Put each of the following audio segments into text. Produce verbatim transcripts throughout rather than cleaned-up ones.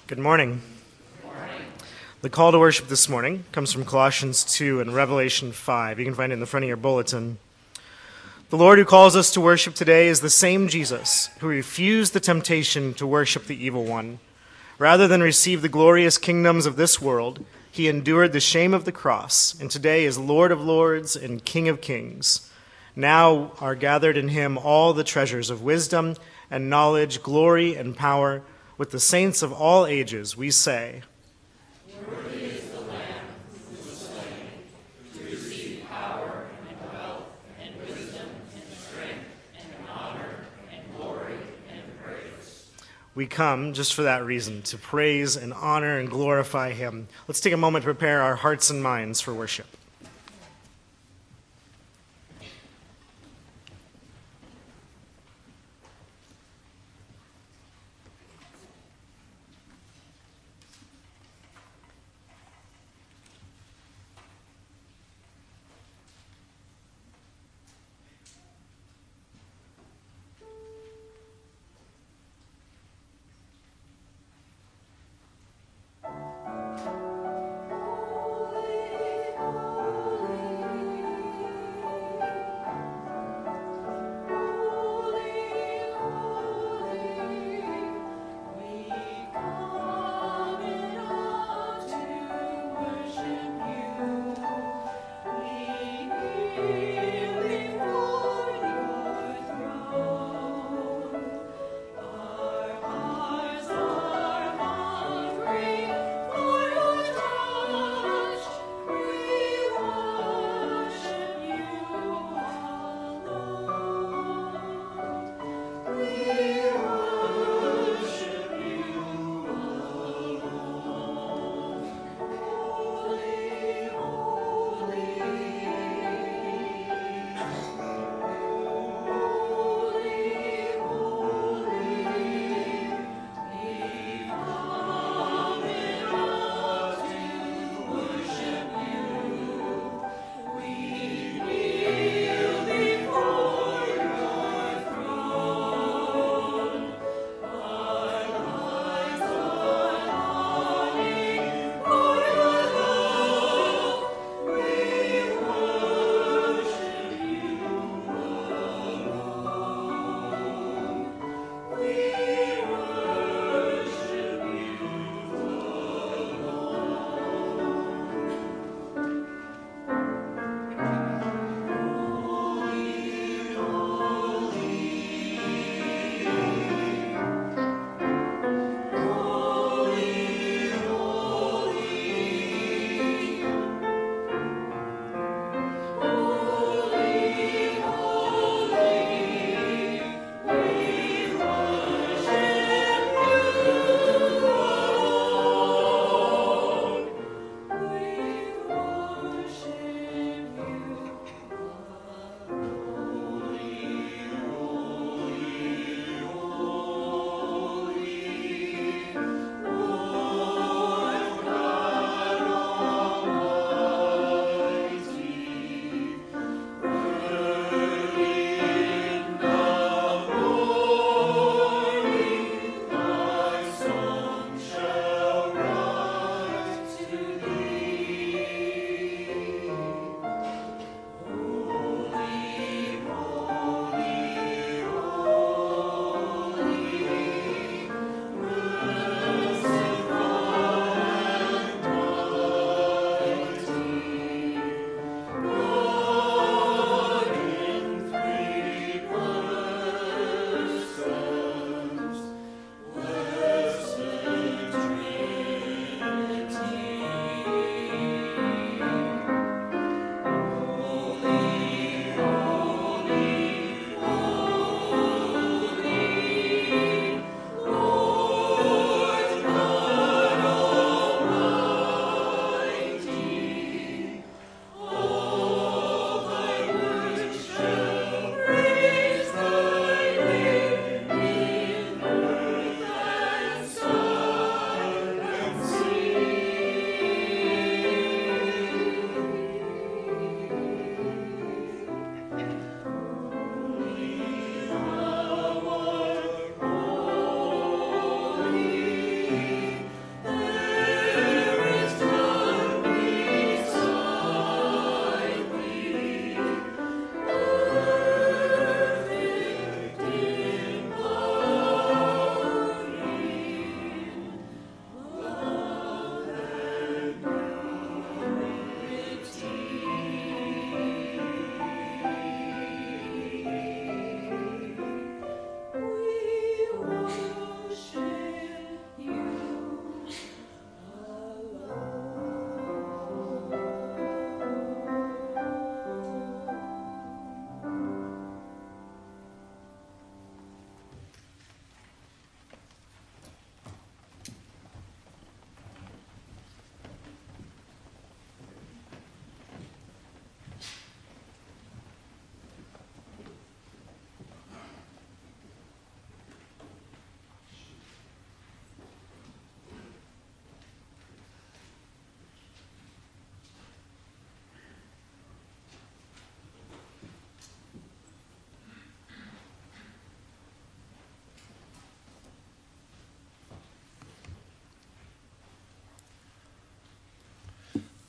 Good morning. Good morning. The call to worship this morning comes from Colossians two and Revelation five. You can find it in the front of your bulletin. The Lord who calls us to worship today is the same Jesus who refused the temptation to worship the evil one. Rather than receive the glorious kingdoms of this world, he endured the shame of the cross, and today is Lord of lords and King of kings. Now are gathered in him all the treasures of wisdom and knowledge, glory and power. With the saints of all ages, we say, Worthy is the Lamb who was slain to receive power and wealth and wisdom and strength and honor and glory and praise. We come just for that reason, to praise and honor and glorify him. Let's take a moment to prepare our hearts and minds for worship.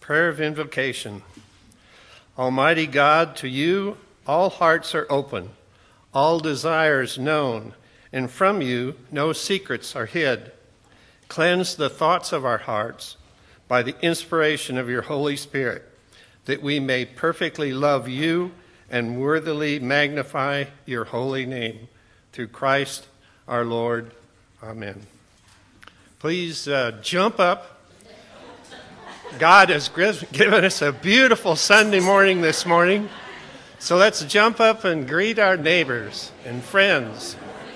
Prayer of invocation. Almighty God, to you all hearts are open, all desires known, and from you no secrets are hid. Cleanse the thoughts of our hearts by the inspiration of your Holy Spirit, that we may perfectly love you and worthily magnify your holy name. Through Christ our Lord. Amen. Please uh, jump up. God has given us a beautiful Sunday morning this morning. So let's jump up and greet our neighbors and friends.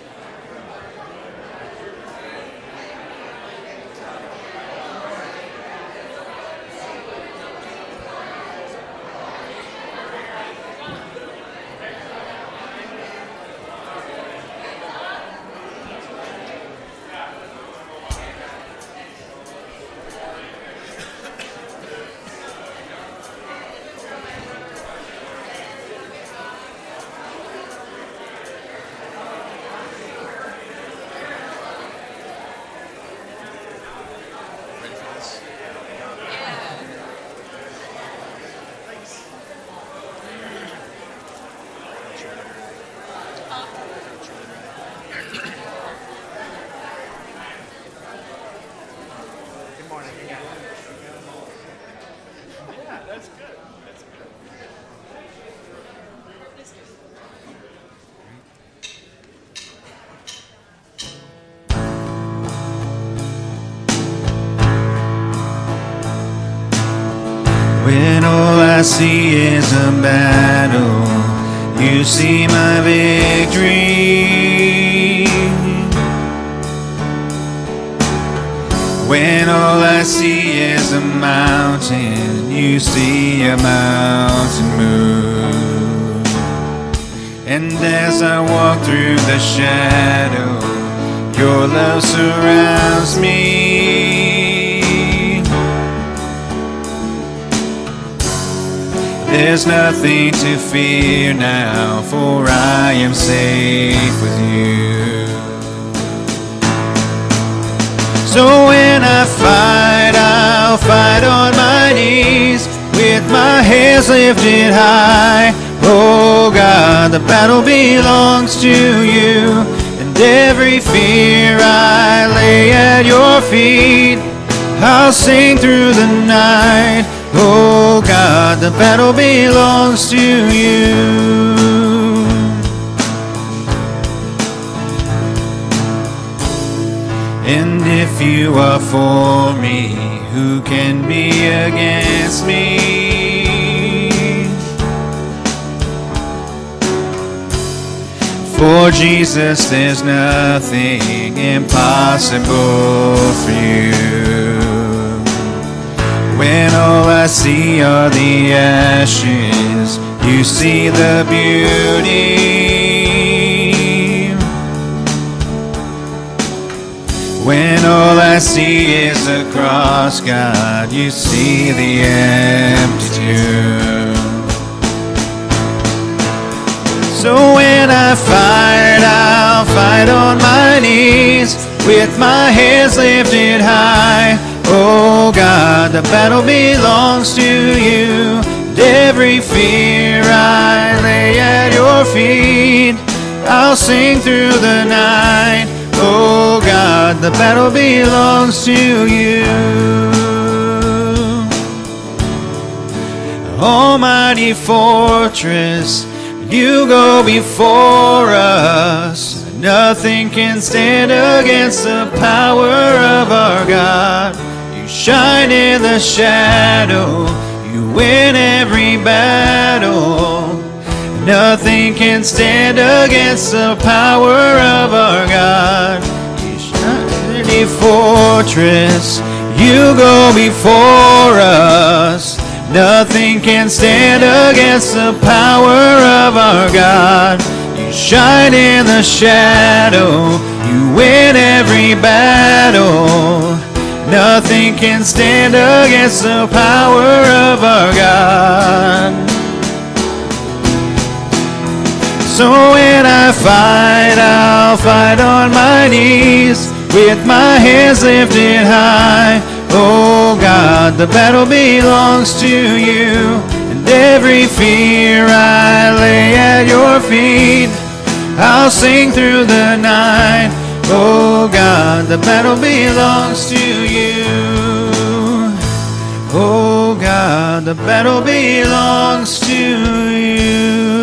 When all I see is a battle, you see my victory. When all I see is a mountain, you see a mountain move. And as I walk through the shadow, your love surrounds me. There's nothing to fear now, for I am safe with you. So when I fight, I'll fight on my knees, with my hands lifted high. Oh God, the battle belongs to you, and every fear I lay at your feet. I'll sing through the night. Oh God, the battle belongs to you. And if you are for me, who can be against me? For Jesus, there's nothing impossible for you. When all I see are the ashes, you see the beauty. When all I see is the cross, God, you see the empty tomb. So when I fight, I'll fight on my knees, with my hands lifted high. Oh God, the battle belongs to you, and every fear I lay at your feet. I'll sing through the night. Oh God, the battle belongs to you. Almighty fortress, you go before us. Nothing can stand against the power of our God. You shine in the shadow, you win every battle. Nothing can stand against the power of our God. You shine in the fortress, you go before us. Nothing can stand against the power of our God. You shine in the shadow, you win every battle. Nothing can stand against the power of our God. So when I fight, I'll fight on my knees, with my hands lifted high. Oh God, the battle belongs to you, and every fear I lay at your feet. I'll sing through the night. Oh God, the battle belongs to you. Oh God, the battle belongs to you.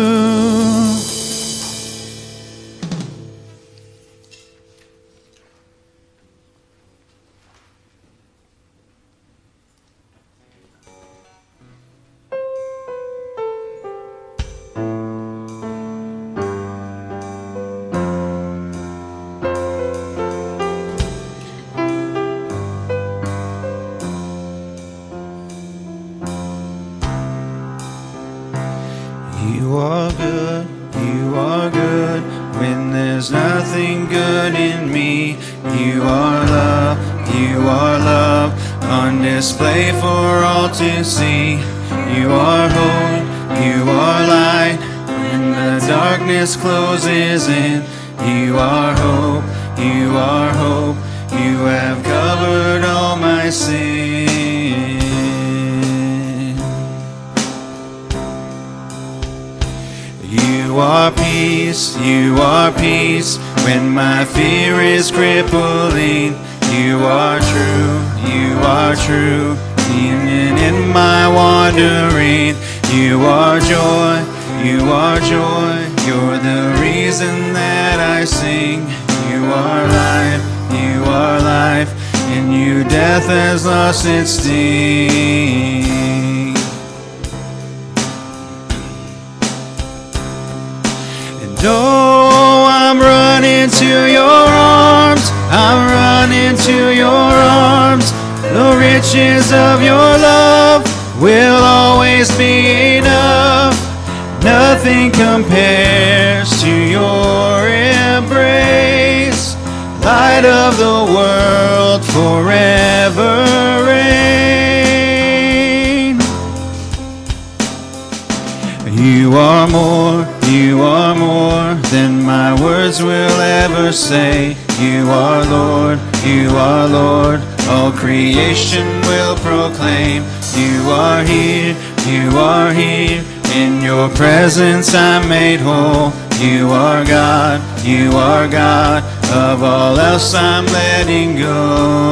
You are good, you are good, when there's nothing good in me. You are love, you are love, on display for all to see. You are hope, you are light, when the darkness closes in. You are hope, you are hope, you have covered all my sin. You are peace, you are peace, when my fear is crippling. You are true, you are true, even in my wandering. You are joy, you are joy, you're the reason that I sing. You are life, you are life, in you death has lost its sting. Oh, I'm running to your arms, I'm running to your arms. The riches of your love will always be enough. Nothing compares to your embrace. Light of the world, forever reign. You are more, you are more than my words will ever say. You are Lord, you are Lord, all creation will proclaim. You are here, you are here, in your presence I'm made whole. You are God, you are God, of all else I'm letting go.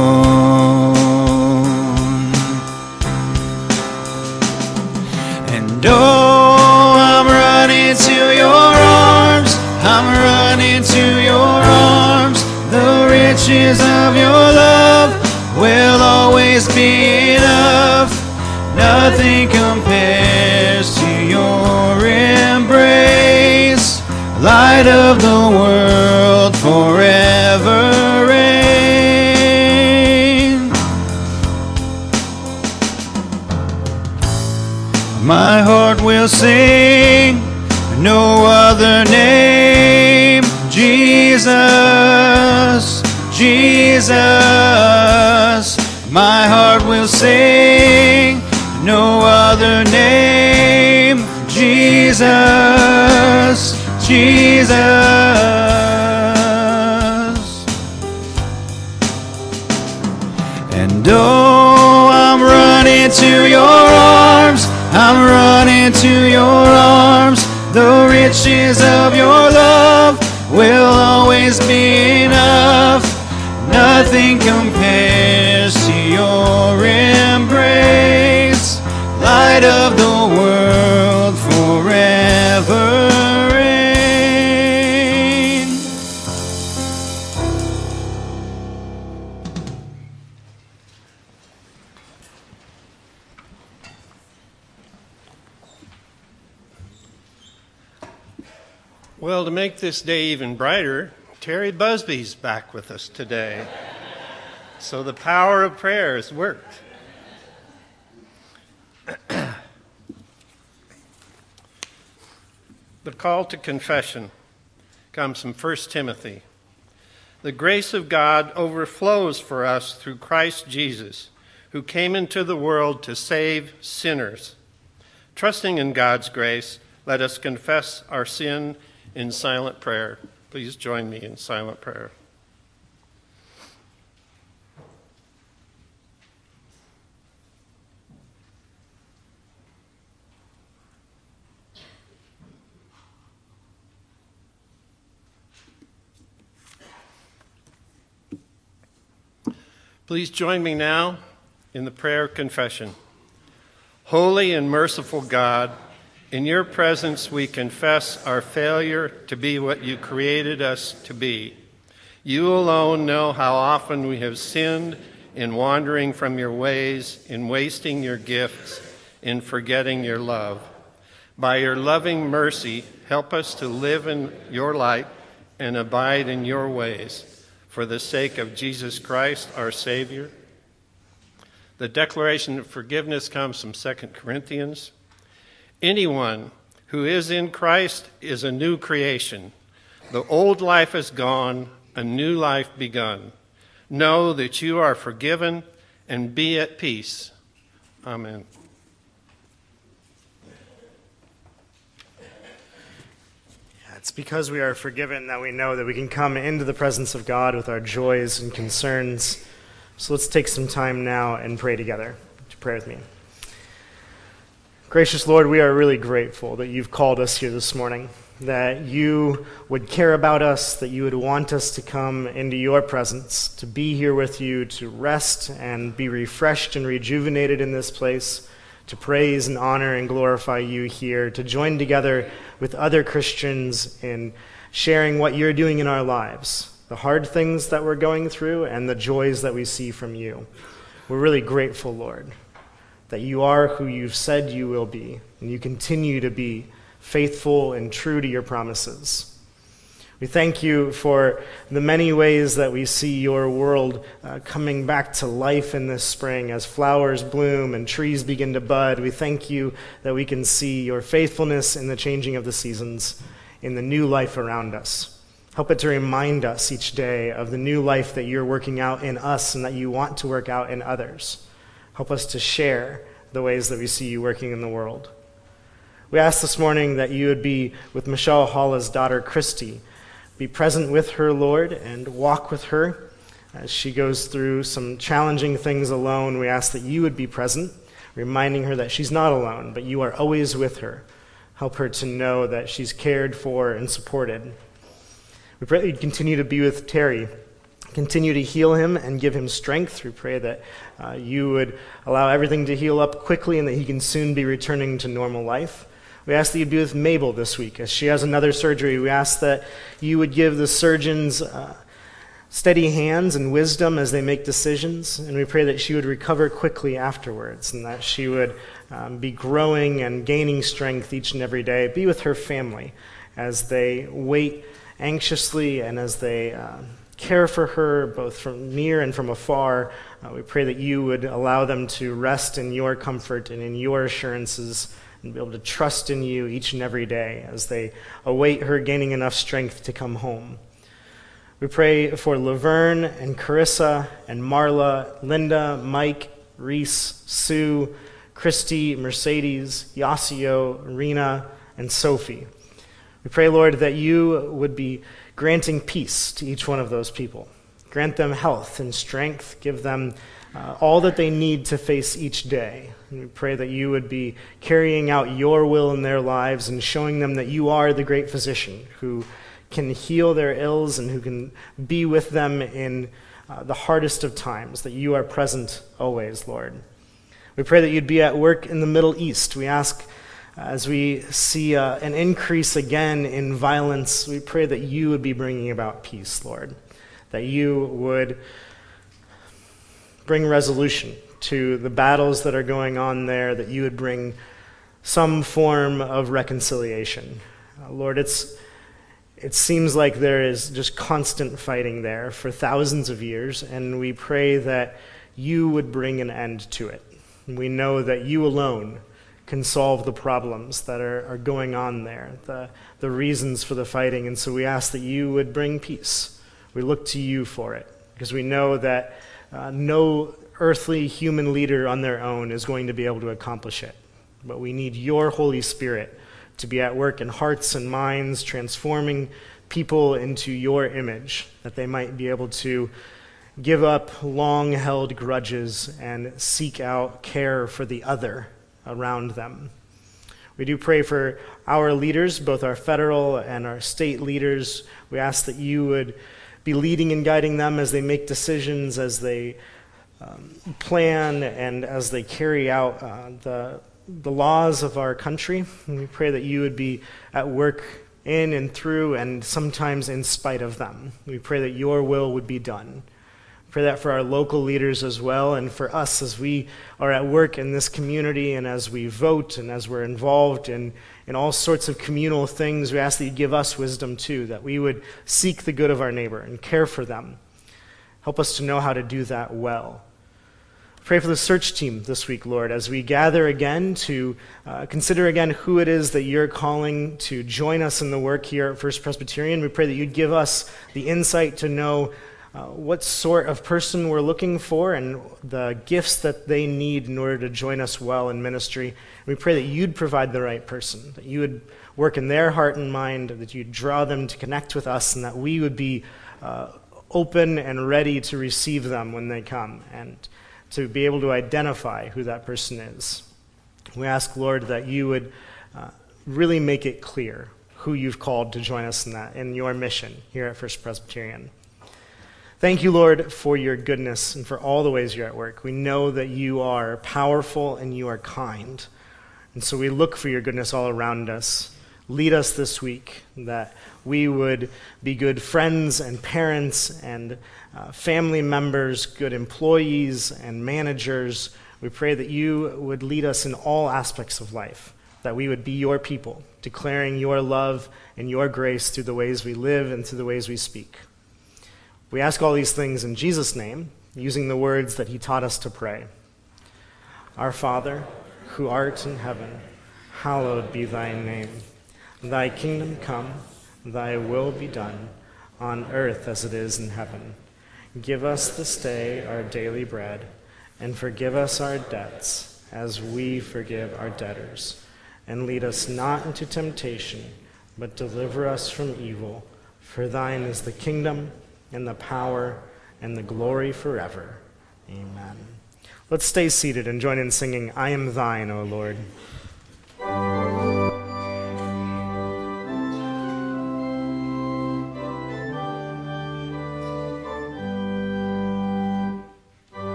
And oh, I'm running to your arms, I'm running to your arms. The riches of your love will always be enough. Nothing compares to your embrace. Light of the world, forever reign. My heart will sing no other name. Jesus, Jesus. My heart will sing no other name. Jesus, Jesus. And oh, I'm running to your arms, I'm running to your arms. The riches of your love will always be enough. Nothing compares to your embrace. Light of the world, forever reign. Well, to make this day even brighter, Terry Busby's back with us today. So the power of prayer has worked. The call to confession comes from First Timothy. The grace of God overflows for us through Christ Jesus, who came into the world to save sinners. Trusting in God's grace, let us confess our sin in silent prayer. Please join me in silent prayer. Please join me now in the prayer of confession. Holy and merciful God, in your presence we confess our failure to be what you created us to be. You alone know how often we have sinned in wandering from your ways, in wasting your gifts, in forgetting your love. By your loving mercy, help us to live in your light and abide in your ways. For the sake of Jesus Christ, our Savior. The declaration of forgiveness comes from Second Corinthians. Anyone who is in Christ is a new creation. The old life is gone, a new life begun. Know that you are forgiven and be at peace. Amen. It's because we are forgiven that we know that we can come into the presence of God with our joys and concerns. So let's take some time now and pray together. Would you pray with me? Gracious Lord, we are really grateful that you've called us here this morning, that you would care about us, that you would want us to come into your presence, to be here with you, to rest and be refreshed and rejuvenated in this place, to praise and honor and glorify you here, to join together with other Christians in sharing what you're doing in our lives, the hard things that we're going through and the joys that we see from you. We're really grateful, Lord, that you are who you've said you will be, and you continue to be faithful and true to your promises. We thank you for the many ways that we see your world uh, coming back to life in this spring as flowers bloom and trees begin to bud. We thank you that we can see your faithfulness in the changing of the seasons, in the new life around us. Help it to remind us each day of the new life that you're working out in us and that you want to work out in others. Help us to share the ways that we see you working in the world. We ask this morning that you would be with Michelle Halla's daughter, Christy. Be present with her, Lord, and walk with her as she goes through some challenging things alone. We ask that you would be present, reminding her that she's not alone, but you are always with her. Help her to know that she's cared for and supported. We pray that you'd continue to be with Terry. Continue to heal him and give him strength. We pray that uh, you would allow everything to heal up quickly and that he can soon be returning to normal life. We ask that you'd be with Mabel this week as she has another surgery. We ask that you would give the surgeons uh, steady hands and wisdom as they make decisions, and we pray that she would recover quickly afterwards and that she would um, be growing and gaining strength each and every day. Be with her family as they wait anxiously and as they uh, care for her both from near and from afar. Uh, we pray that you would allow them to rest in your comfort and in your assurances and be able to trust in you each and every day as they await her gaining enough strength to come home. We pray for Laverne and Carissa and Marla, Linda, Mike, Reese, Sue, Christy, Mercedes, Yasio, Rena, and Sophie. We pray, Lord, that you would be granting peace to each one of those people. Grant them health and strength. Give them uh, all that they need to face each day. And we pray that you would be carrying out your will in their lives and showing them that you are the great physician who can heal their ills and who can be with them in uh, the hardest of times, that you are present always, Lord. We pray that you'd be at work in the Middle East. We ask uh, as we see uh, an increase again in violence, we pray that you would be bringing about peace, Lord, that you would bring resolution to the battles that are going on there, that you would bring some form of reconciliation. Uh, Lord, it's it seems like there is just constant fighting there for thousands of years, and we pray that you would bring an end to it. We know that you alone can solve the problems that are, are going on there, the, the reasons for the fighting, and so we ask that you would bring peace. We look to you for it, because we know that uh, no earthly human leader on their own is going to be able to accomplish it. But we need your Holy Spirit to be at work in hearts and minds, transforming people into your image, that they might be able to give up long-held grudges and seek out care for the other around them. We do pray for our leaders, both our federal and our state leaders. We ask that you would be leading and guiding them as they make decisions, as they um, plan and as they carry out uh, the, the laws of our country. And we pray that you would be at work in and through and sometimes in spite of them. We pray that your will would be done. Pray that for our local leaders as well, and for us as we are at work in this community and as we vote and as we're involved in, in all sorts of communal things. We ask that you give us wisdom too, that we would seek the good of our neighbor and care for them. Help us to know how to do that well. Pray for the search team this week, Lord, as we gather again to uh, consider again who it is that you're calling to join us in the work here at First Presbyterian. We pray that you'd give us the insight to know uh, what sort of person we're looking for and the gifts that they need in order to join us well in ministry. We pray that you'd provide the right person, that you would work in their heart and mind, that you'd draw them to connect with us, and that we would be uh, open and ready to receive them when they come, and to be able to identify who that person is. We ask, Lord, that you would uh, really make it clear who you've called to join us in that, in your mission here at First Presbyterian. Thank you, Lord, for your goodness and for all the ways you're at work. We know that you are powerful and you are kind. And so we look for your goodness all around us. Lead us this week, that we would be good friends and parents and uh, family members, good employees and managers. We pray that you would lead us in all aspects of life, that we would be your people, declaring your love and your grace through the ways we live and through the ways we speak. We ask all these things in Jesus' name, using the words that he taught us to pray. Our Father, who art in heaven, hallowed be thy name. Thy kingdom come, thy will be done, on earth as it is in heaven. Give us this day our daily bread, and forgive us our debts, as we forgive our debtors. And lead us not into temptation, but deliver us from evil. For thine is the kingdom, and the power, and the glory forever. Amen. Let's stay seated and join in singing, I Am Thine, O Lord.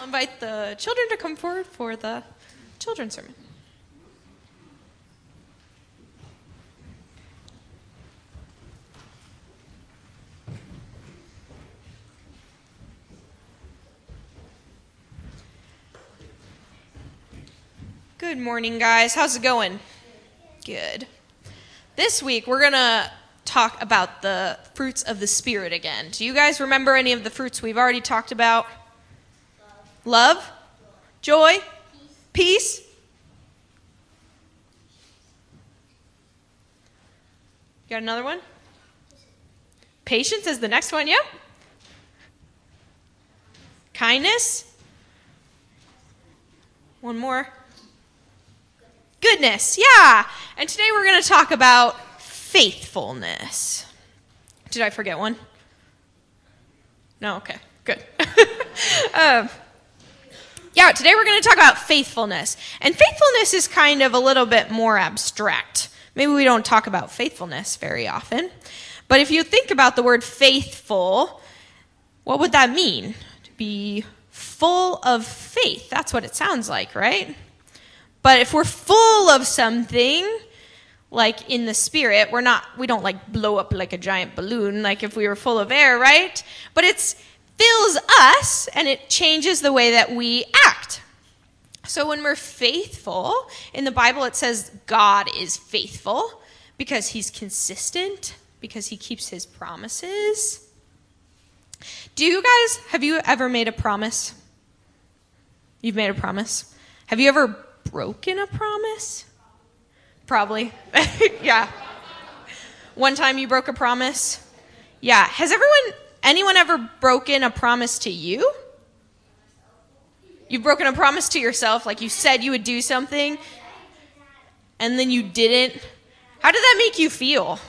invite the children to come forward for the children's sermon. Good morning, guys. How's it going? Good. This week, we're going to talk about the fruits of the Spirit again. Do you guys remember any of the fruits we've already talked about? Love? Love? Joy? Peace? Peace? You got another one? Patience is the next one, yeah? Kindness? One more. Goodness, yeah. And today we're going to talk about faithfulness. Did I forget one? No, okay, good. um, yeah, today we're going to talk about faithfulness. And faithfulness is kind of a little bit more abstract. Maybe we don't talk about faithfulness very often. But if you think about the word faithful, what would that mean? To be full of faith. That's what it sounds like, right? But if we're full of something, like in the Spirit, we're not, we don't like blow up like a giant balloon, like if we were full of air, right? But it fills us and it changes the way that we act. So when we're faithful, in the Bible it says God is faithful because he's consistent, because he keeps his promises. Do you guys, have you ever made a promise? You've made a promise? Have you ever broken a promise? Probably. Yeah. One time you broke a promise? Yeah. Has everyone, anyone ever broken a promise to you? You've broken a promise to yourself, like you said you would do something, and then you didn't. How did that make you feel?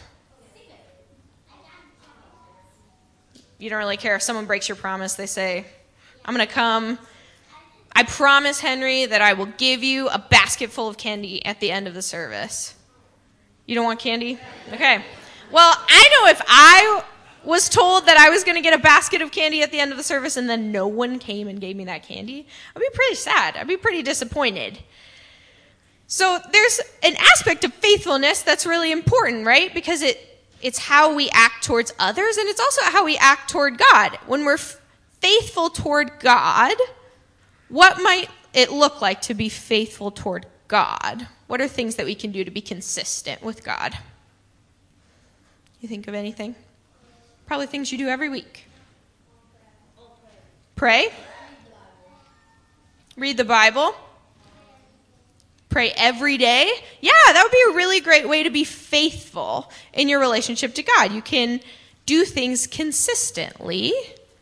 You don't really care if someone breaks your promise. They say, I'm going to come. I promise, Henry, that I will give you a basket full of candy at the end of the service. You don't want candy? Okay. Well, I know if I was told that I was going to get a basket of candy at the end of the service and then no one came and gave me that candy, I'd be pretty sad. I'd be pretty disappointed. So there's an aspect of faithfulness that's really important, right? Because it it's how we act towards others, and it's also how we act toward God. When we're f- faithful toward God, what might it look like to be faithful toward God? What are things that we can do to be consistent with God? You think of anything? Probably things you do every week. Pray. Read the Bible. Pray every day. Yeah, that would be a really great way to be faithful in your relationship to God. You can do things consistently.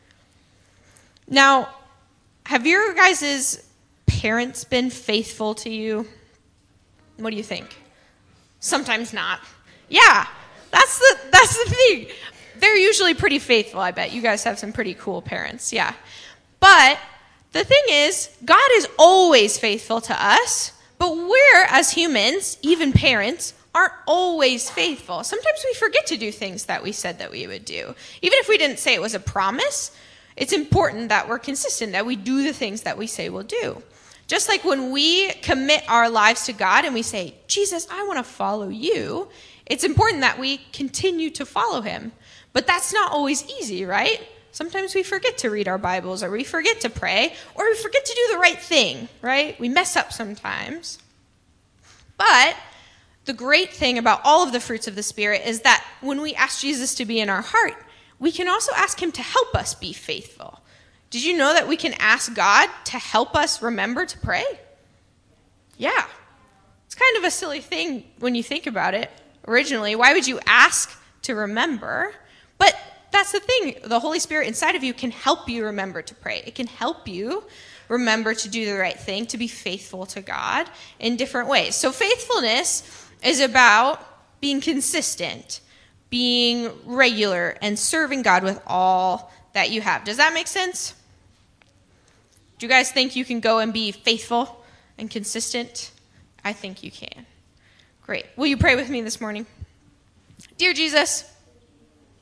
Now, have your guys' parents been faithful to you? What do you think? Sometimes not. Yeah, that's the that's the thing. They're usually pretty faithful, I bet. You guys have some pretty cool parents, yeah. But the thing is, God is always faithful to us, but we're, as humans, even parents, aren't always faithful. Sometimes we forget to do things that we said that we would do. Even if we didn't say it was a promise, it's important that we're consistent, that we do the things that we say we'll do. Just like when we commit our lives to God and we say, Jesus, I want to follow you, it's important that we continue to follow him. But that's not always easy, right? Sometimes we forget to read our Bibles, or we forget to pray, or we forget to do the right thing, right? We mess up sometimes. But the great thing about all of the fruits of the Spirit is that when we ask Jesus to be in our heart, we can also ask him to help us be faithful. Did you know that we can ask God to help us remember to pray? Yeah. It's kind of a silly thing when you think about it originally. Why would you ask to remember? But that's the thing. The Holy Spirit inside of you can help you remember to pray. It can help you remember to do the right thing, to be faithful to God in different ways. So faithfulness is about being consistent, being regular, and serving God with all that you have. Does that make sense? Do you guys think you can go and be faithful and consistent? I think you can. Great. Will you pray with me this morning? Dear Jesus,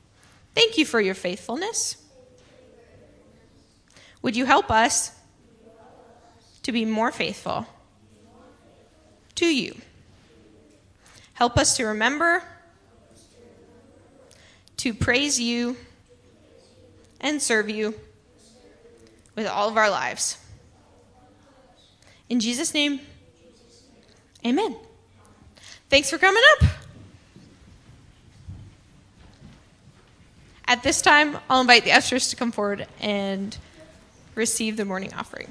thank you for your faithfulness. Would you help us to be more faithful to you. Help us to remember to praise you and serve you with all of our lives. In Jesus' name, amen. Thanks for coming up. At this time, I'll invite the ushers to come forward and receive the morning offering.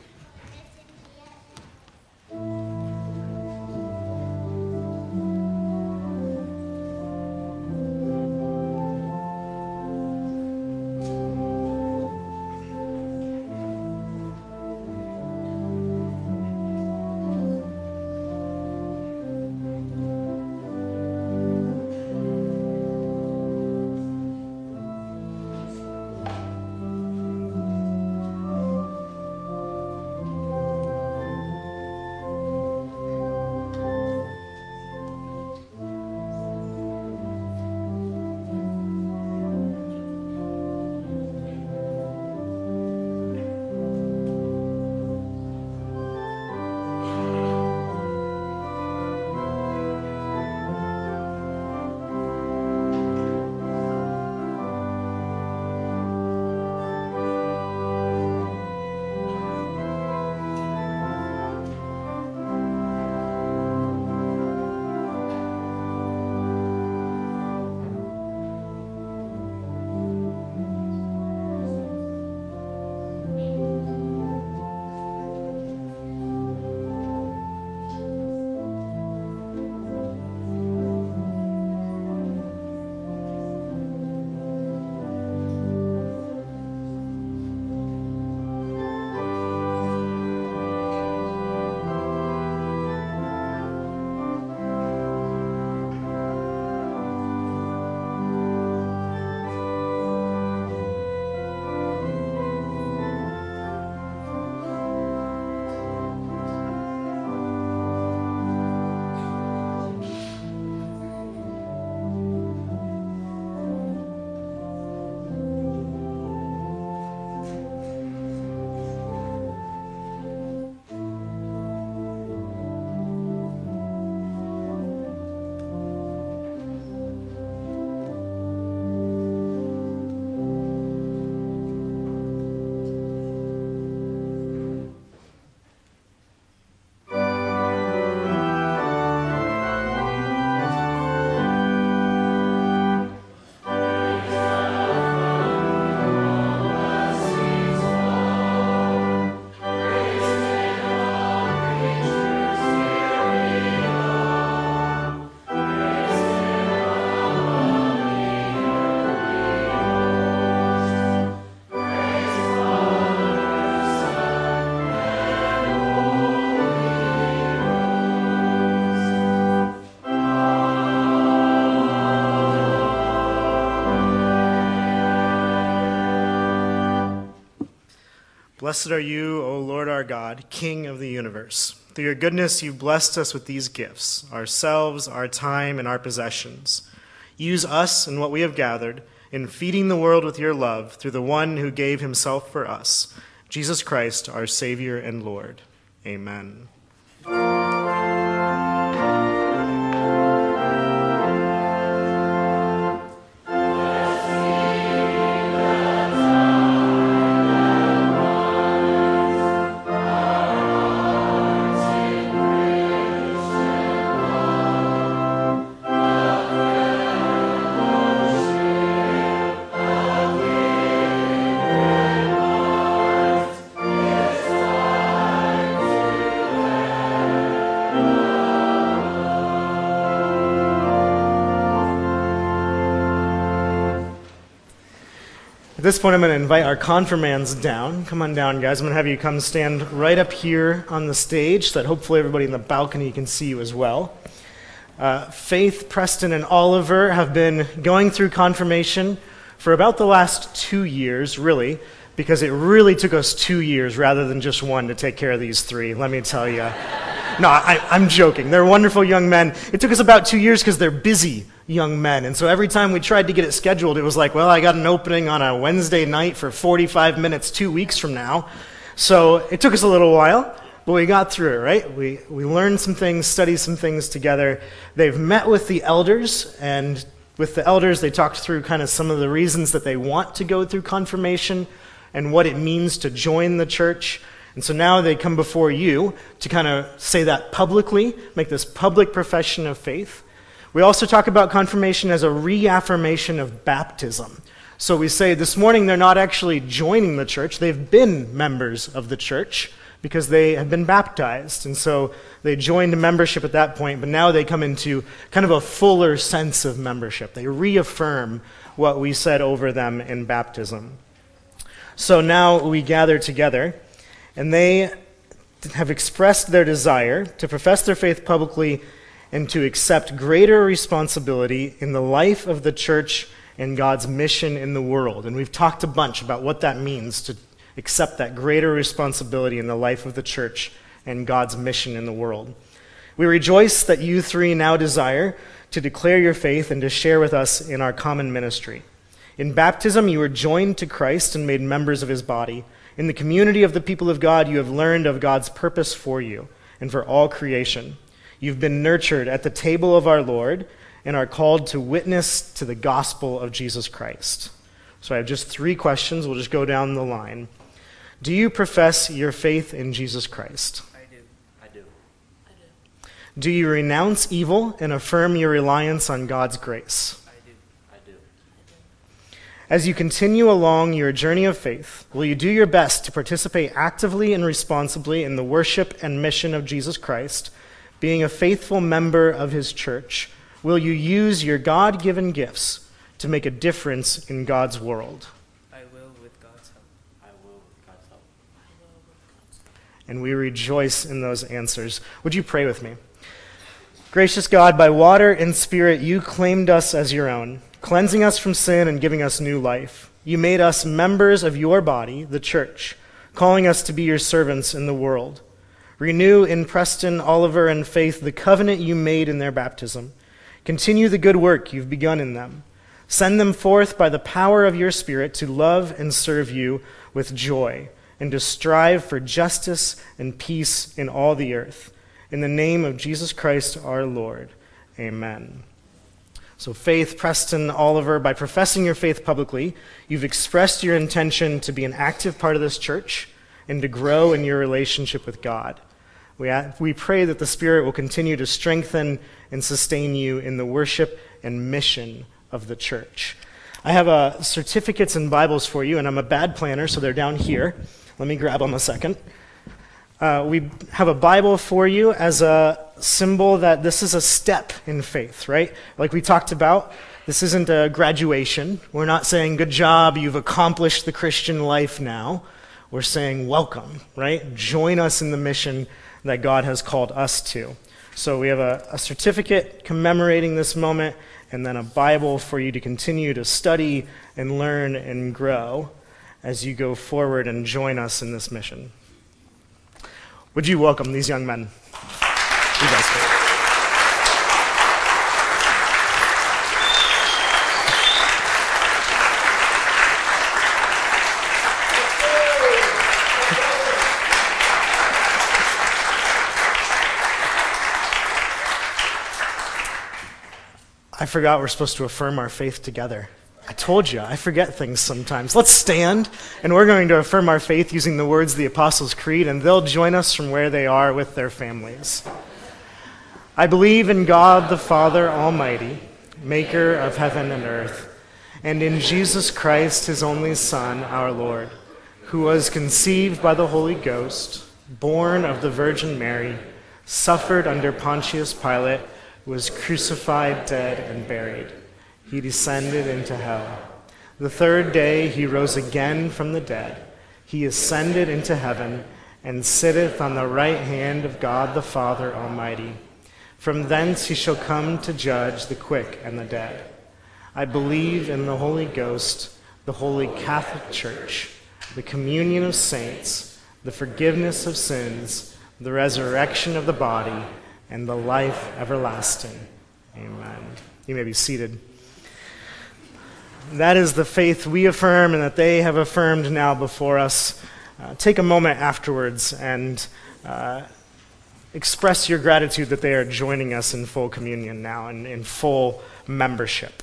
Blessed are you, O Lord our God, King of the universe. Through your goodness, you've blessed us with these gifts, ourselves, our time, and our possessions. Use us and what we have gathered in feeding the world with your love through the one who gave himself for us, Jesus Christ, our Savior and Lord. Amen. At this point, I'm going to invite our confirmands down. Come on down, guys. I'm going to have you come stand right up here on the stage so that hopefully everybody in the balcony can see you as well. Uh, Faith, Preston, and Oliver have been going through confirmation for about the last two years, really, because it really took us two years rather than just one to take care of these three, let me tell you. No, I, I'm joking. They're wonderful young men. It took us about two years because they're busy young men. And so every time we tried to get it scheduled, it was like, well, I got an opening on a Wednesday night for forty-five minutes two weeks from now. So it took us a little while, but we got through it, right? We, we learned some things, studied some things together. They've met with the elders, and with the elders, they talked through kind of some of the reasons that they want to go through confirmation and what it means to join the church. And so now they come before you to kind of say that publicly, make this public profession of faith. We also talk about confirmation as a reaffirmation of baptism. So we say this morning they're not actually joining the church, they've been members of the church because they have been baptized. And so they joined membership at that point, but now they come into kind of a fuller sense of membership. They reaffirm what we said over them in baptism. So now we gather together, and they have expressed their desire to profess their faith publicly and to accept greater responsibility in the life of the church and God's mission in the world. And we've talked a bunch about what that means to accept that greater responsibility in the life of the church and God's mission in the world. We rejoice that you three now desire to declare your faith and to share with us in our common ministry. In baptism, you were joined to Christ and made members of his body. In the community of the people of God, you have learned of God's purpose for you and for all creation. You've been nurtured at the table of our Lord and are called to witness to the gospel of Jesus Christ. So I have just three questions. We'll just go down the line. Do you profess your faith in Jesus Christ? I do. I do. I do. Do you renounce evil and affirm your reliance on God's grace? I do. I do. As you continue along your journey of faith, will you do your best to participate actively and responsibly in the worship and mission of Jesus Christ, being a faithful member of his church? Will you use your God-given gifts to make a difference in God's world? I will with God's help. I will with God's help. I will with God's help. And we rejoice in those answers. Would you pray with me? Gracious God, by water and spirit, you claimed us as your own, cleansing us from sin and giving us new life. You made us members of your body, the church, calling us to be your servants in the world. Renew in Preston, Oliver, and Faith the covenant you made in their baptism. Continue the good work you've begun in them. Send them forth by the power of your Spirit to love and serve you with joy and to strive for justice and peace in all the earth. In the name of Jesus Christ our Lord. Amen. So Faith, Preston, Oliver, by professing your faith publicly, you've expressed your intention to be an active part of this church and to grow in your relationship with God. We, we pray that the Spirit will continue to strengthen and sustain you in the worship and mission of the church. I have uh, certificates and Bibles for you, and I'm a bad planner, so they're down here. Let me grab them a second. Uh, we have a Bible for you as a symbol that this is a step in faith, right? Like we talked about, this isn't a graduation. We're not saying, good job, you've accomplished the Christian life now. We're saying, welcome, right? Join us in the mission that God has called us to. So we have a, a certificate commemorating this moment, and then a Bible for you to continue to study and learn and grow as you go forward and join us in this mission. Would you welcome these young men? You guys can. I forgot we're supposed to affirm our faith together. I told you, I forget things sometimes. Let's stand, and we're going to affirm our faith using the words of the Apostles' Creed, and they'll join us from where they are with their families. I believe in God the Father Almighty, maker of heaven and earth, and in Jesus Christ, his only Son, our Lord, who was conceived by the Holy Ghost, born of the Virgin Mary, suffered under Pontius Pilate, was crucified, dead, and buried. He descended into hell. The third day he rose again from the dead. He ascended into heaven and sitteth on the right hand of God the Father Almighty. From thence he shall come to judge the quick and the dead. I believe in the Holy Ghost, the Holy Catholic Church, the communion of saints, the forgiveness of sins, the resurrection of the body, and the life everlasting. Amen. You may be seated. That is the faith we affirm and that they have affirmed now before us. Uh, take a moment afterwards and uh, express your gratitude that they are joining us in full communion now and in full membership.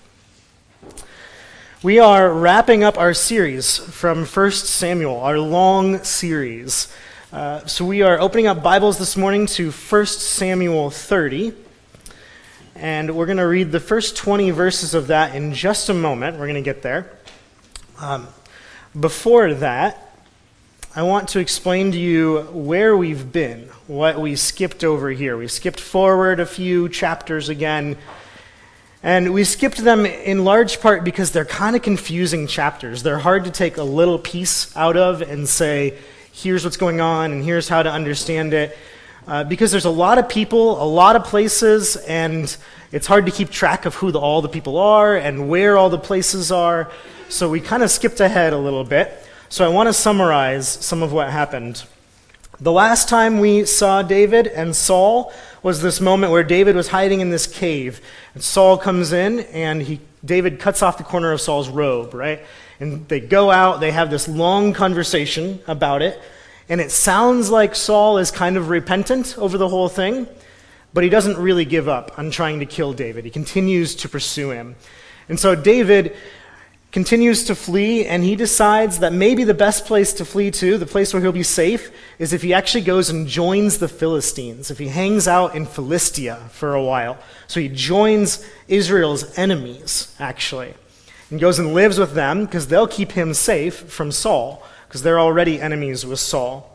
We are wrapping up our series from First Samuel, our long series. Uh, so we are opening up Bibles this morning to First Samuel thirty, and we're going to read the first twenty verses of that in just a moment. We're going to get there. Um, before that, I want to explain to you where we've been, what we skipped over here. We skipped forward a few chapters again. And we skipped them in large part because they're kind of confusing chapters. They're hard to take a little piece out of and say, here's what's going on and here's how to understand it. Uh, because there's a lot of people, a lot of places, and it's hard to keep track of who the, all the people are and where all the places are. So we kind of skipped ahead a little bit. So I want to summarize some of what happened. The last time we saw David and Saul was this moment where David was hiding in this cave. And Saul comes in, and he David cuts off the corner of Saul's robe, right? And they go out, they have this long conversation about it, and it sounds like Saul is kind of repentant over the whole thing, but he doesn't really give up on trying to kill David. He continues to pursue him. And so David continues to flee, and he decides that maybe the best place to flee to, the place where he'll be safe, is if he actually goes and joins the Philistines, if he hangs out in Philistia for a while. So he joins Israel's enemies, actually, and goes and lives with them because they'll keep him safe from Saul, because they're already enemies with Saul.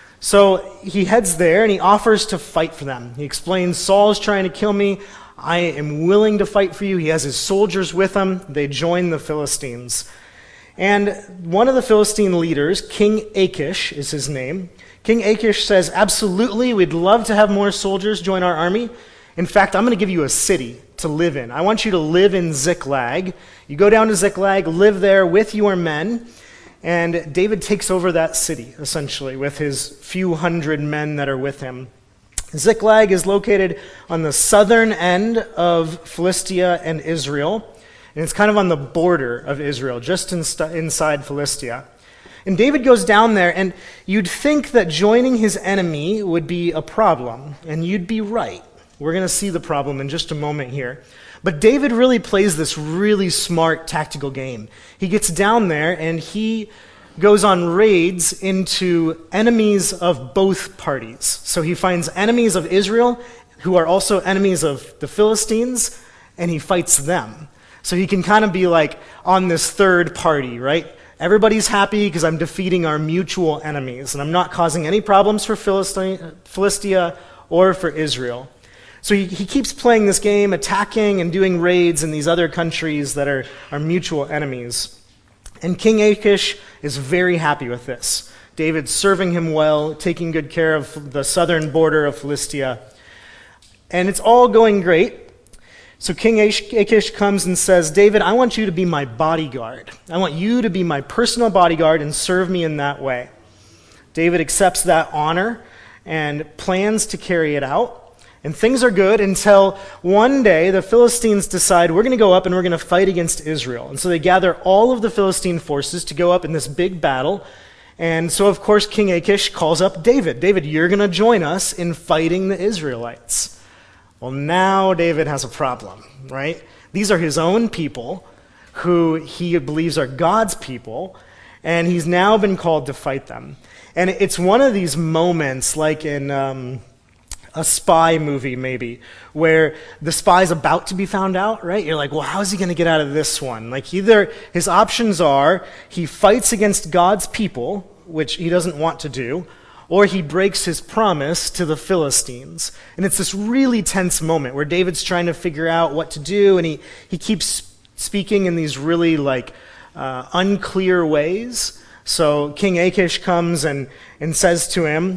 So he heads there, and he offers to fight for them. He explains, Saul's trying to kill me. I am willing to fight for you. He has his soldiers with him. They join the Philistines. And one of the Philistine leaders, King Achish is his name. King Achish says, absolutely, we'd love to have more soldiers join our army. In fact, I'm going to give you a city to live in. I want you to live in Ziklag. You go down to Ziklag, live there with your men. And David takes over that city, essentially, with his few hundred men that are with him. Ziklag is located on the southern end of Philistia and Israel, and it's kind of on the border of Israel, just in st- inside Philistia. And David goes down there, and you'd think that joining his enemy would be a problem, and you'd be right. We're going to see the problem in just a moment here. But David really plays this really smart tactical game. He gets down there, and he goes on raids into enemies of both parties. So he finds enemies of Israel who are also enemies of the Philistines, and he fights them. So he can kind of be like on this third party, right? Everybody's happy because I'm defeating our mutual enemies, and I'm not causing any problems for Philistia, Philistia or for Israel. So he, he keeps playing this game, attacking and doing raids in these other countries that are, are mutual enemies. And King Achish is very happy with this. David's serving him well, taking good care of the southern border of Philistia. And it's all going great. So King Achish comes and says, David, I want you to be my bodyguard. I want you to be my personal bodyguard and serve me in that way. David accepts that honor and plans to carry it out. And things are good until one day the Philistines decide we're going to go up and we're going to fight against Israel. And so they gather all of the Philistine forces to go up in this big battle. And so, of course, King Achish calls up David. David, you're going to join us in fighting the Israelites. Well, now David has a problem, right? These are his own people who he believes are God's people, and he's now been called to fight them. And it's one of these moments like in Um, a spy movie maybe, where the spy's about to be found out, right? You're like, well, how is he going to get out of this one? Like either his options are he fights against God's people, which he doesn't want to do, or he breaks his promise to the Philistines. And it's this really tense moment where David's trying to figure out what to do, and he, he keeps speaking in these really like uh, unclear ways. So King Achish comes and, and says to him,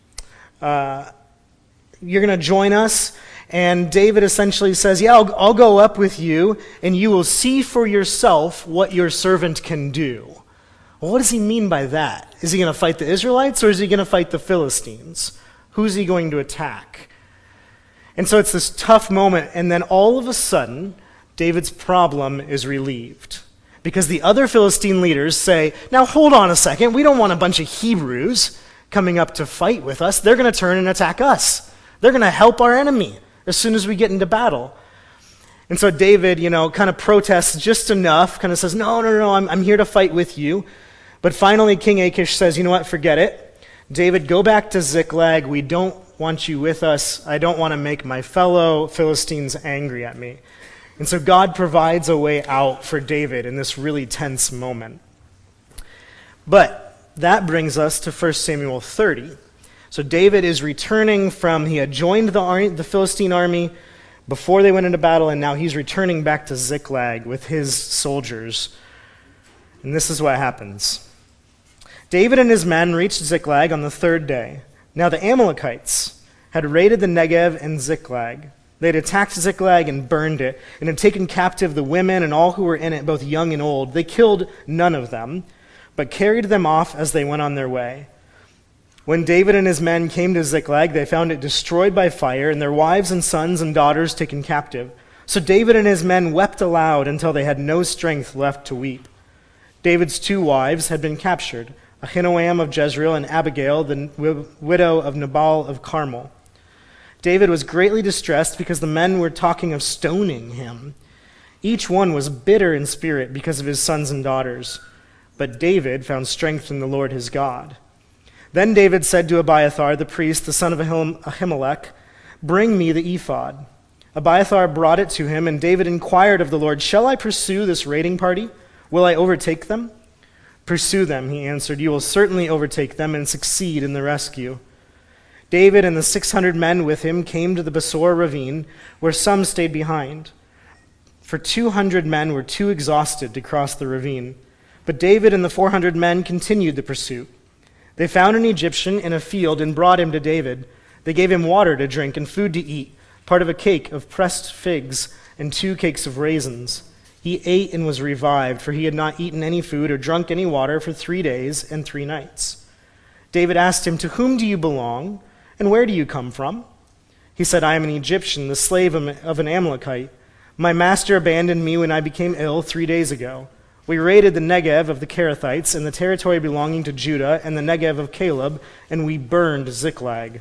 uh, you're going to join us. And David essentially says, yeah, I'll, I'll go up with you, and you will see for yourself what your servant can do. Well, what does he mean by that? Is he going to fight the Israelites, or is he going to fight the Philistines? Who's he going to attack? And so it's this tough moment, and then all of a sudden, David's problem is relieved. Because the other Philistine leaders say, now hold on a second, we don't want a bunch of Hebrews coming up to fight with us. They're going to turn and attack us. They're going to help our enemy as soon as we get into battle. And so David, you know, kind of protests just enough, kind of says, no, no, no, I'm, I'm here to fight with you. But finally, King Achish says, you know what, forget it. David, go back to Ziklag. We don't want you with us. I don't want to make my fellow Philistines angry at me. And so God provides a way out for David in this really tense moment. But that brings us to First Samuel thirty. So David is returning from, he had joined the, army, the Philistine army before they went into battle, and now he's returning back to Ziklag with his soldiers. And this is what happens. David and his men reached Ziklag on the third day. Now the Amalekites had raided the Negev and Ziklag. They had attacked Ziklag and burned it, and had taken captive the women and all who were in it, both young and old. They killed none of them, but carried them off as they went on their way. When David and his men came to Ziklag, they found it destroyed by fire, and their wives and sons and daughters taken captive. So David and his men wept aloud until they had no strength left to weep. David's two wives had been captured, Ahinoam of Jezreel and Abigail, the w- widow of Nabal of Carmel. David was greatly distressed because the men were talking of stoning him. Each one was bitter in spirit because of his sons and daughters. But David found strength in the Lord his God. Then David said to Abiathar the priest, the son of Ahimelech, bring me the ephod. Abiathar brought it to him, and David inquired of the Lord, shall I pursue this raiding party? Will I overtake them? Pursue them, he answered. You will certainly overtake them and succeed in the rescue. David and the six hundred men with him came to the Besor ravine, where some stayed behind. For two hundred men were too exhausted to cross the ravine. But David and the four hundred men continued the pursuit. They found an Egyptian in a field and brought him to David. They gave him water to drink and food to eat, part of a cake of pressed figs and two cakes of raisins. He ate and was revived, for he had not eaten any food or drunk any water for three days and three nights. David asked him, to whom do you belong, and where do you come from? He said, I am an Egyptian, the slave of an Amalekite. My master abandoned me when I became ill three days ago. We raided the Negev of the Kerethites and the territory belonging to Judah and the Negev of Caleb, and we burned Ziklag.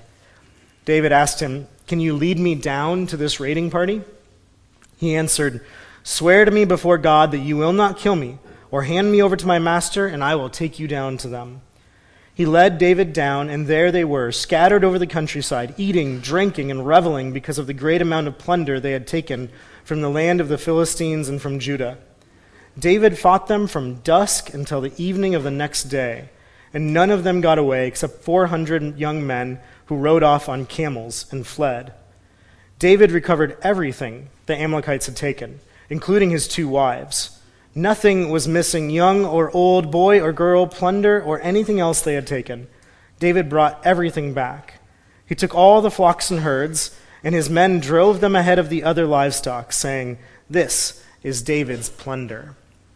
David asked him, can you lead me down to this raiding party? He answered, swear to me before God that you will not kill me, or hand me over to my master, and I will take you down to them. He led David down, and there they were, scattered over the countryside, eating, drinking, and reveling because of the great amount of plunder they had taken from the land of the Philistines and from Judah. David fought them from dusk until the evening of the next day, and none of them got away except four hundred young men who rode off on camels and fled. David recovered everything the Amalekites had taken, including his two wives. Nothing was missing, young or old, boy or girl, plunder, or anything else they had taken. David brought everything back. He took all the flocks and herds, and his men drove them ahead of the other livestock, saying, this is David's plunder.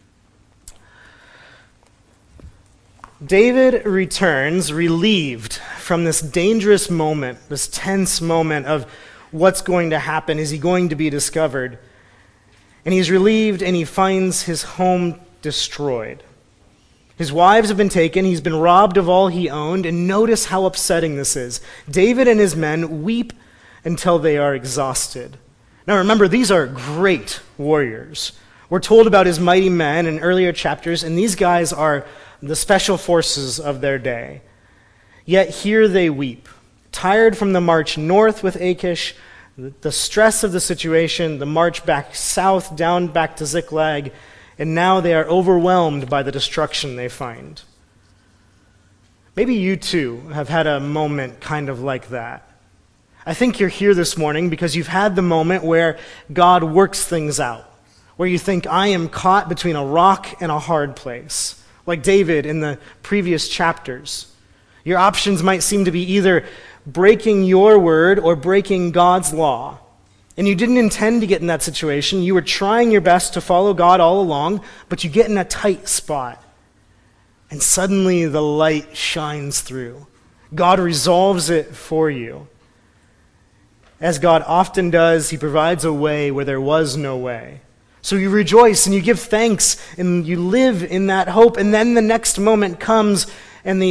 David returns relieved from this dangerous moment, this tense moment of what's going to happen. Is he going to be discovered? And he's relieved, and he finds his home destroyed. His wives have been taken. He's been robbed of all he owned. And notice how upsetting this is. David and his men weep until they are exhausted. Now remember, these are great warriors. We're told about his mighty men in earlier chapters, and these guys are the special forces of their day. Yet here they weep, tired from the march north with Achish, the stress of the situation, the march back south, down back to Ziklag, and now they are overwhelmed by the destruction they find. Maybe you too have had a moment kind of like that. I think you're here this morning because you've had the moment where God works things out, where you think, I am caught between a rock and a hard place, like David in the previous chapters. Your options might seem to be either breaking your word or breaking God's law. And you didn't intend to get in that situation. You were trying your best to follow God all along, but you get in a tight spot. And suddenly the light shines through. God resolves it for you. As God often does, he provides a way where there was no way. So you rejoice and you give thanks and you live in that hope. And then the next moment comes and the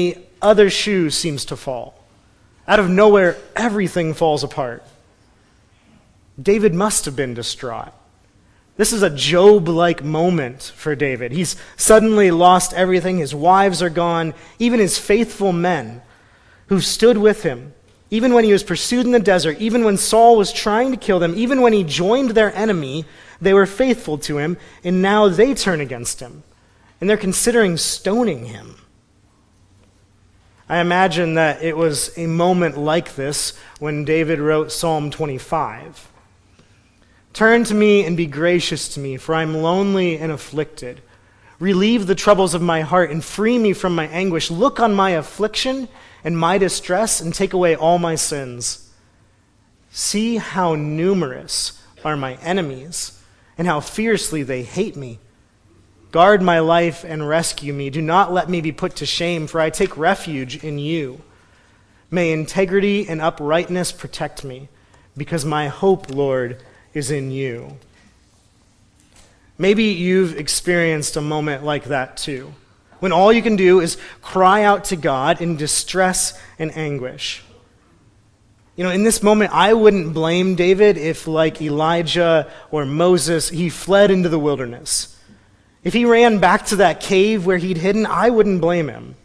other shoe seems to fall. Out of nowhere, everything falls apart. David must have been distraught. This is a Job-like moment for David. He's suddenly lost everything. His wives are gone. Even his faithful men who stood with him, even when he was pursued in the desert, even when Saul was trying to kill them, even when he joined their enemy, they were faithful to him, and now they turn against him. And they're considering stoning him. I imagine that it was a moment like this when David wrote Psalm twenty-five. Turn to me and be gracious to me, for I am lonely and afflicted. Relieve the troubles of my heart and free me from my anguish. Look on my affliction and my distress and take away all my sins. See how numerous are my enemies and how fiercely they hate me. Guard my life and rescue me. Do not let me be put to shame, for I take refuge in you. May integrity and uprightness protect me, because my hope, Lord, is in you. Maybe you've experienced a moment like that too, when all you can do is cry out to God in distress and anguish. You know, in this moment, I wouldn't blame David if, like Elijah or Moses, he fled into the wilderness. If he ran back to that cave where he'd hidden, I wouldn't blame him.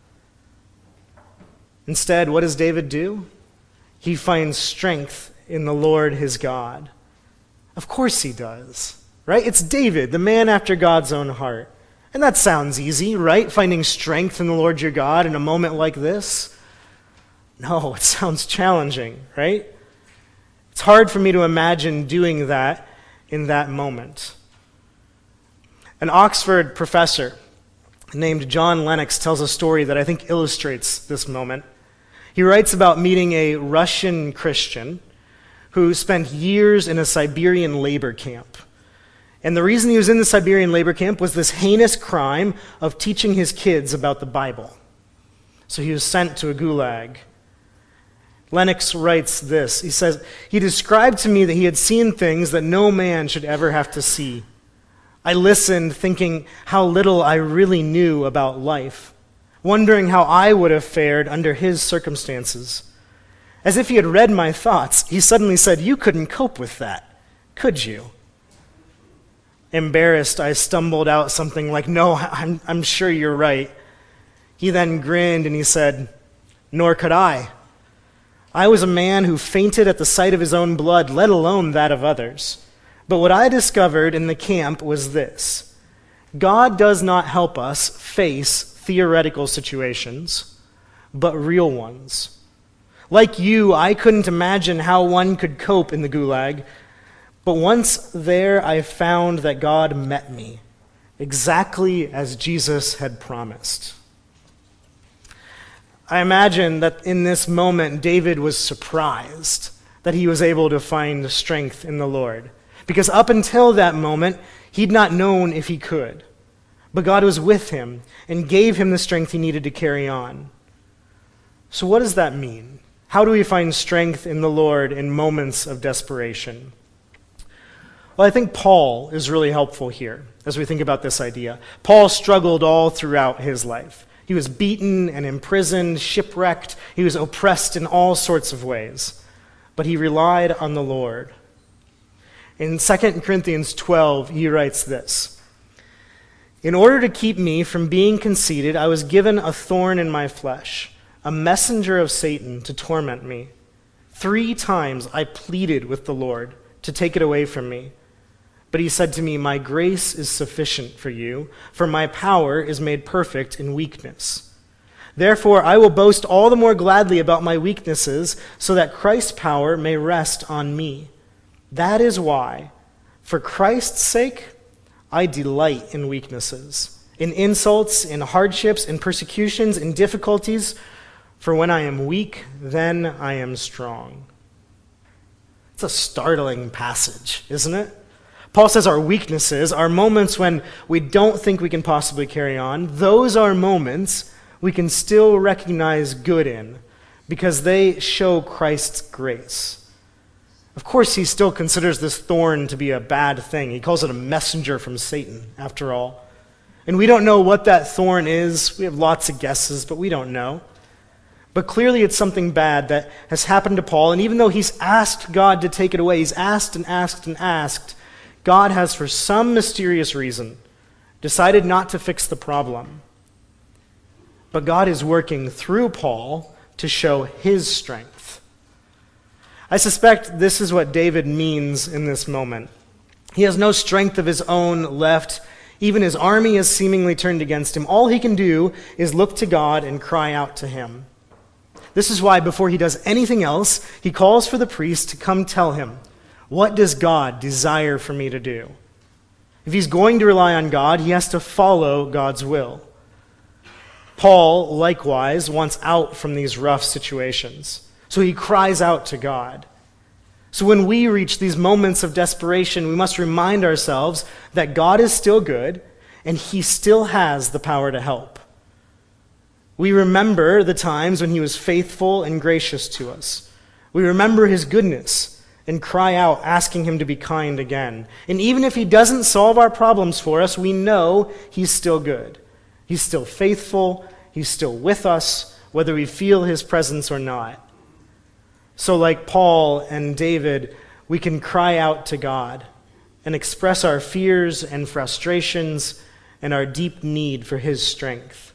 Instead, what does David do? He finds strength in the Lord his God. Of course he does, right? It's David, the man after God's own heart. And that sounds easy, right? Finding strength in the Lord your God in a moment like this. No, it sounds challenging, right? It's hard for me to imagine doing that in that moment. An Oxford professor named John Lennox tells a story that I think illustrates this moment. He writes about meeting a Russian Christian who spent years in a Siberian labor camp. And the reason he was in the Siberian labor camp was this heinous crime of teaching his kids about the Bible. So he was sent to a gulag. Lennox writes this. He says, "He described to me that he had seen things that no man should ever have to see. I listened, thinking how little I really knew about life, wondering how I would have fared under his circumstances. As if he had read my thoughts, he suddenly said, 'You couldn't cope with that, could you?' Embarrassed, I stumbled out something like, 'No, I'm, I'm sure you're right.' He then grinned and he said, 'Nor could I. I was a man who fainted at the sight of his own blood, let alone that of others. But what I discovered in the camp was this: God does not help us face theoretical situations, but real ones. Like you, I couldn't imagine how one could cope in the gulag, but once there I found that God met me, exactly as Jesus had promised.'" I imagine that in this moment, David was surprised that he was able to find strength in the Lord. Because up until that moment, he'd not known if he could. But God was with him and gave him the strength he needed to carry on. So what does that mean? How do we find strength in the Lord in moments of desperation? Well, I think Paul is really helpful here as we think about this idea. Paul struggled all throughout his life. He was beaten and imprisoned, shipwrecked. He was oppressed in all sorts of ways. But he relied on the Lord. In Second Corinthians twelve, he writes this: "In order to keep me from being conceited, I was given a thorn in my flesh, a messenger of Satan to torment me. Three times I pleaded with the Lord to take it away from me. But he said to me, 'My grace is sufficient for you, for my power is made perfect in weakness. Therefore I will boast all the more gladly about my weaknesses, so that Christ's power may rest on me. That is why, for Christ's sake, I delight in weaknesses, in insults, in hardships, in persecutions, in difficulties. For when I am weak, then I am strong.'" It's a startling passage, isn't it? Paul says our weaknesses, our moments when we don't think we can possibly carry on, those are moments we can still recognize good in because they show Christ's grace. Of course, he still considers this thorn to be a bad thing. He calls it a messenger from Satan, after all. And we don't know what that thorn is. We have lots of guesses, but we don't know. But clearly it's something bad that has happened to Paul, and even though he's asked God to take it away, he's asked and asked and asked, God has, for some mysterious reason, decided not to fix the problem. But God is working through Paul to show his strength. I suspect this is what David means in this moment. He has no strength of his own left. Even his army is seemingly turned against him. All he can do is look to God and cry out to him. This is why before he does anything else, he calls for the priest to come tell him, what does God desire for me to do? If he's going to rely on God, he has to follow God's will. Paul, likewise, wants out from these rough situations. So he cries out to God. So when we reach these moments of desperation, we must remind ourselves that God is still good and he still has the power to help. We remember the times when he was faithful and gracious to us. We remember his goodness and cry out, asking him to be kind again. And even if he doesn't solve our problems for us, we know he's still good. He's still faithful. He's still with us, whether we feel his presence or not. So like Paul and David, we can cry out to God and express our fears and frustrations and our deep need for his strength.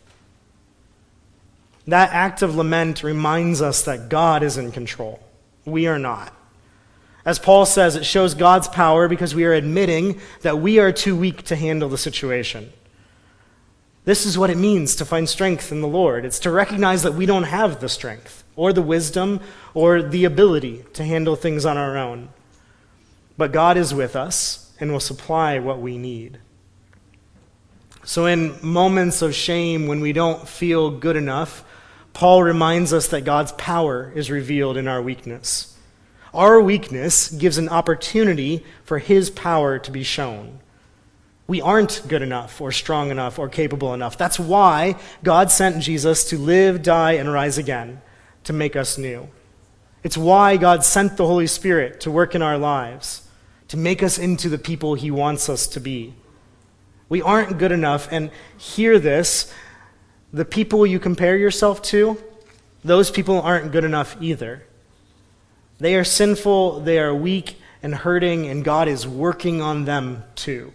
That act of lament reminds us that God is in control. We are not. As Paul says, it shows God's power because we are admitting that we are too weak to handle the situation. This is what it means to find strength in the Lord. It's to recognize that we don't have the strength or the wisdom or the ability to handle things on our own. But God is with us and will supply what we need. So in moments of shame when we don't feel good enough, Paul reminds us that God's power is revealed in our weakness. Our weakness gives an opportunity for his power to be shown. We aren't good enough or strong enough or capable enough. That's why God sent Jesus to live, die, and rise again, to make us new. It's why God sent the Holy Spirit to work in our lives, to make us into the people he wants us to be. We aren't good enough, and hear this, the people you compare yourself to, those people aren't good enough either. They are sinful, they are weak and hurting, and God is working on them too.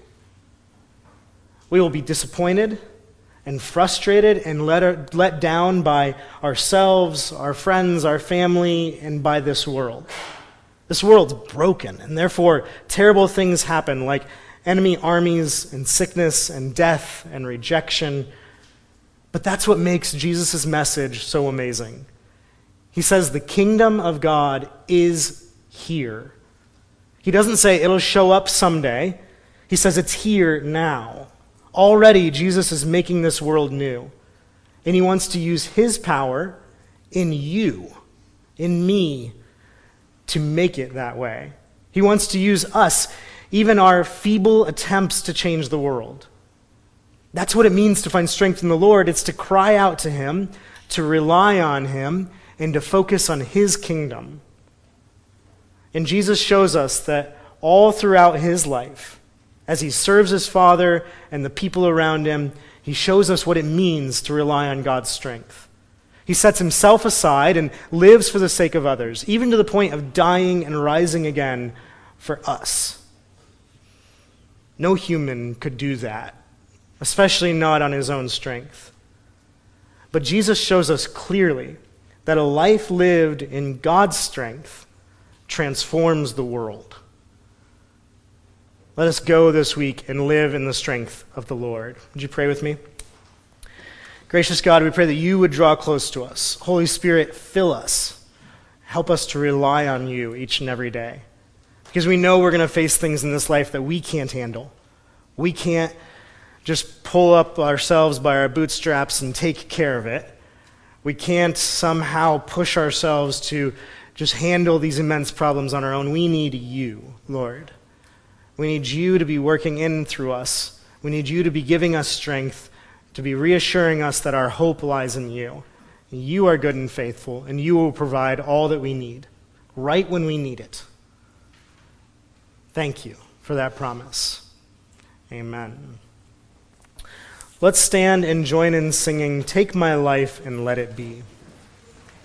We will be disappointed and frustrated and let, let down by ourselves, our friends, our family, and by this world. This world's broken, and therefore terrible things happen, like enemy armies and sickness and death and rejection. But that's what makes Jesus' message so amazing. He says the kingdom of God is here. He doesn't say it'll show up someday. He says it's here now. Already, Jesus is making this world new. And he wants to use his power in you, in me, to make it that way. He wants to use us, even our feeble attempts to change the world. That's what it means to find strength in the Lord. It's to cry out to him, to rely on him, and to focus on his kingdom. And Jesus shows us that all throughout his life, as he serves his Father and the people around him, he shows us what it means to rely on God's strength. He sets himself aside and lives for the sake of others, even to the point of dying and rising again for us. No human could do that, especially not on his own strength. But Jesus shows us clearly that a life lived in God's strength transforms the world. Let us go this week and live in the strength of the Lord. Would you pray with me? Gracious God, we pray that you would draw close to us. Holy Spirit, fill us. Help us to rely on you each and every day. Because we know we're going to face things in this life that we can't handle. We can't just pull up ourselves by our bootstraps and take care of it. We can't somehow push ourselves to just handle these immense problems on our own. We need you, Lord. We need you to be working in and through us. We need you to be giving us strength, to be reassuring us that our hope lies in you. You are good and faithful, and you will provide all that we need, right when we need it. Thank you for that promise. Amen. Let's stand and join in singing, "Take My Life and Let It Be."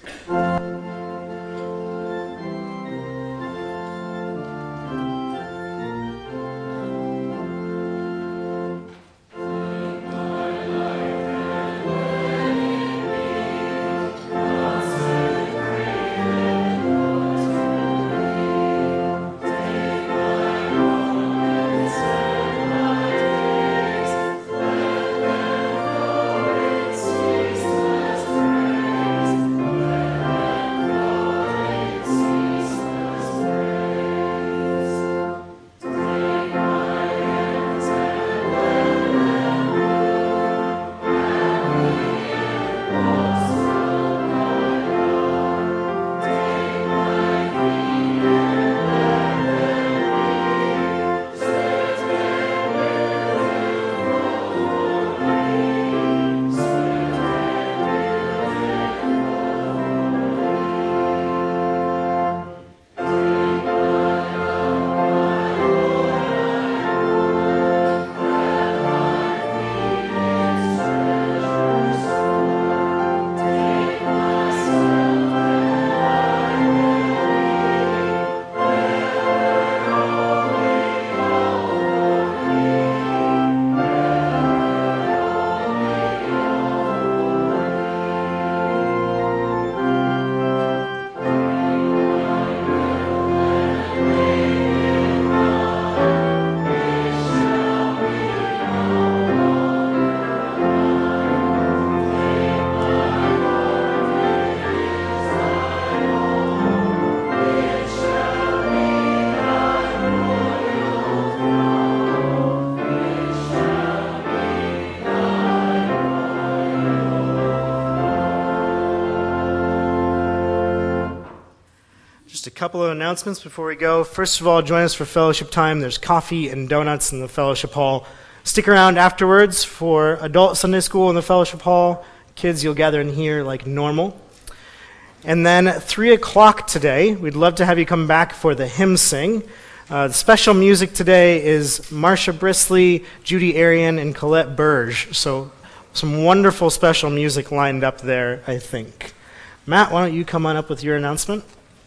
a couple of announcements before we go. First of all, join us for fellowship time. There's coffee and donuts in the fellowship hall. Stick around afterwards for adult Sunday school in the fellowship hall. Kids, you'll gather in here like normal. And then at three o'clock today, we'd love to have you come back for the hymn sing. Uh, the special music today is Marsha Brisley, Judy Arian, and Colette Burge. So some wonderful special music lined up there, I think. Matt, why don't you come on up with your announcement?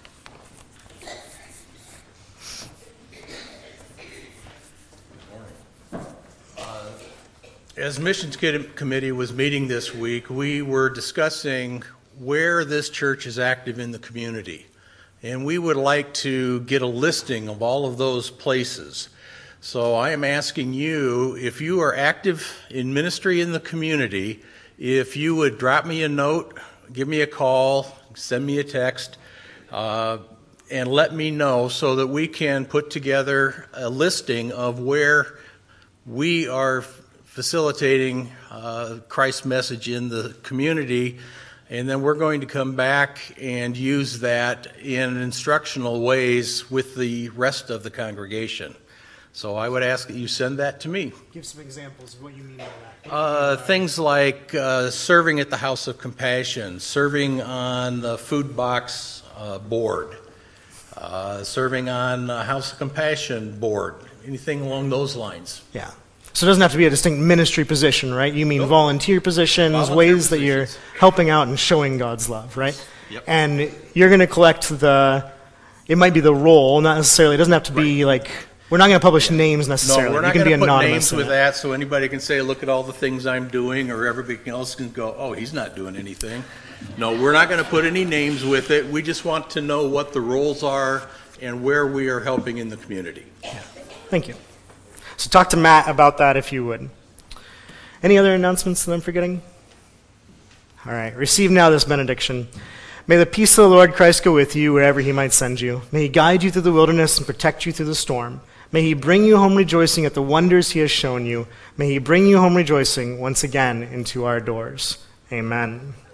As Missions Committee was meeting this week, we were discussing where this church is active in the community. And we would like to get a listing of all of those places. So I am asking you, if you are active in ministry in the community, if you would drop me a note, give me a call, send me a text, uh, and let me know so that we can put together a listing of where we are facilitating uh, Christ's message in the community, and then we're going to come back and use that in instructional ways with the rest of the congregation. So I would ask that you send that to me. Give some examples of what you mean by that. Uh, things like uh, serving at the House of Compassion, serving on the food box uh, board, uh, serving on the House of Compassion board, anything along those lines. Yeah. So it doesn't have to be a distinct ministry position, right? You mean Nope. volunteer positions, Volunteer ways that you're positions. helping out and showing God's love, right? Yep. And you're going to collect the, it might be the role, not necessarily, it doesn't have to be like, we're not going to publish names No, necessarily. we're not you can going be to put anonymous names in with it. that so anybody can say, look at all the things I'm doing, or everybody else can go, oh, he's not doing anything. No, we're not going to put any names with it. We just want to know what the roles are and where we are helping in the community. Thank you. So talk to Matt about that if you would. Any other announcements that I'm forgetting? All right. Receive now this benediction. May the peace of the Lord Christ go with you wherever he might send you. May he guide you through the wilderness and protect you through the storm. May he bring you home rejoicing at the wonders he has shown you. May he bring you home rejoicing once again into our doors. Amen.